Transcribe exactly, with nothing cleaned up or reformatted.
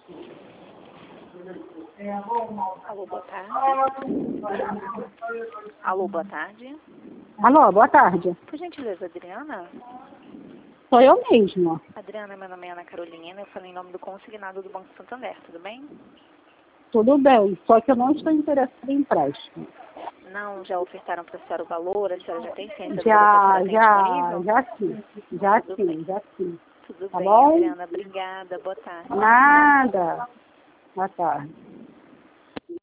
Alô, boa tarde. Alô, boa tarde. Alô, boa tarde. Por gentileza, Adriana? Sou eu mesma. Adriana, meu nome é Ana Carolina, eu falei em nome do consignado do Banco Santander, tudo bem? Tudo bem, só que eu não estou interessada em empréstimo. Não, já ofertaram para a senhora o valor, a senhora já tem ciência do Já, valor que a senhora tem já, disponível? já sim. Já Tudo sim, bem. já sim. Tudo Tá bem, bom? Adriana, obrigada, boa tarde. Nada. Boa tarde.